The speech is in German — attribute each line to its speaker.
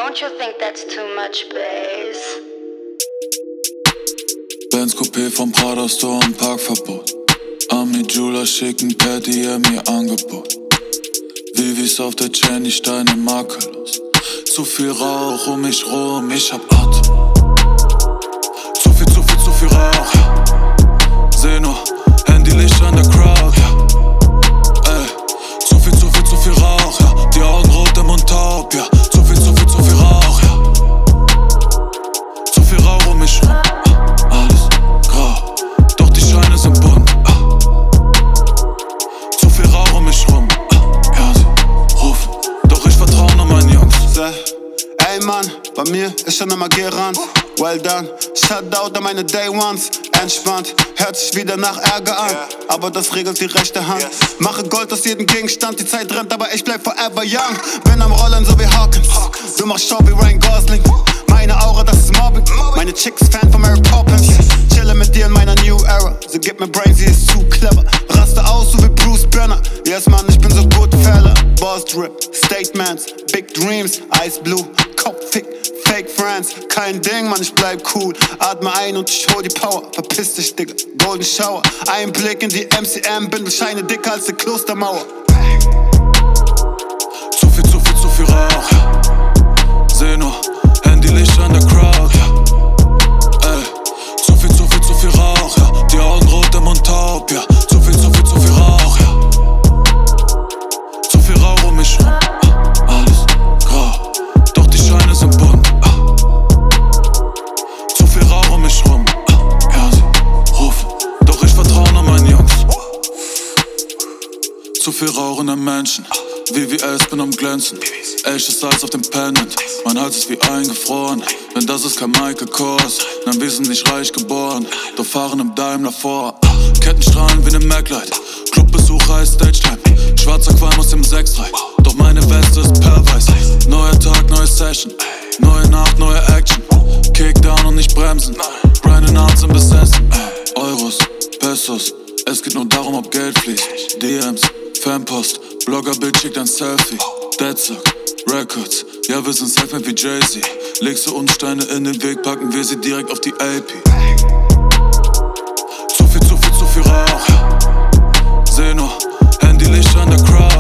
Speaker 1: Don't you think that's too much bass?
Speaker 2: Benz Coupé vom Prada Store im Parkverbot. Ami Jula schicken per DM ihr Angebot. Vivis auf der Chain, die Steine makellos. Zu viel Rauch um mich rum, ich hab Atem. Zu viel Rauch, ja. Seh nur Handylichter in der Crowd, ja. Ey, zu viel Rauch, ja. Die Augen rot, der Mund taub, ja. Zu viel Rauch, ja. Zu viel Rauch um mich rum, alles grau, doch die Scheine sind bunt. Zu viel Rauch um mich rum, ja, sie rufen, doch ich vertrau nur meinen Jungs.
Speaker 3: Ey Mann, bei mir ist schon immer gerannt. Well done, Shoutout an meine Day Ones. Entspannt, hört sich wieder nach Ärger an, aber das regelt die rechte Hand. Mache Gold aus jedem Gegenstand, die Zeit rennt, aber ich bleib forever young. Bin am Rollen so wie Hawkins, du machst Show wie Ryan Gosling. Meine Aura, das ist Mobbing, meine Chick ist Fan von Mary Poppins. Chille mit dir in meiner New Era, sie gibt mir Brain, sie ist zu clever. Raste aus so wie Bruce Banner, yes Mann, ich bin so gut Fella. Boss Drip, Statements, Big Dreams, Ice Blue, Kopffick, Fake Friends, kein Ding, Mann, ich bleib cool. Atme ein und ich hol die Power, verpiss dich, Digga, Golden Shower. Ein Blick in die MCM, bin Scheine dicker als die Klostermauer.
Speaker 2: Zu viel Rauch, ja. Seh nur Handylichter in der Crowd, ja. Ey, zu viel Rauch, ja. Die Augen rot, der Mund taub, ja. Zu viel Rauch, ja. Zu viel Rauch um mich rum, alles grau, doch die Scheine sind bunt. Zu viel Rauch um mich rum, ja, sie rufen, doch ich vertrau nur meinen Jungs. Zu viel rauchende Menschen, VVS bin am Glänzen. Echtes Salz auf dem Pennant, mein Hals ist wie eingefroren. Denn das ist kein Michael Kors, nein, wir sind nicht reich geboren, doch fahren im Daimler vor. Kettenstrahlen wie ne Maglite, Clubbesucher ist Stage-Time. Schwarzer Qualm aus dem 6-3, doch meine Weste ist pervers. Neuer Tag, neue Session, neue Nacht, neue Action. Kickdown und nicht bremsen, Brandon Arts sind besessen. Euros, Pesos, es geht nur darum, ob Geld fließt. DMs, Fanpost, Bloggerbild schickt ein Selfie. Deadsack, Records, ja wir sind safe wie Jay-Z. Legst du uns Steine in den Weg, packen wir sie direkt auf die AP. Zu viel Rauch, ja. Seh nur Handylichter in der Crowd.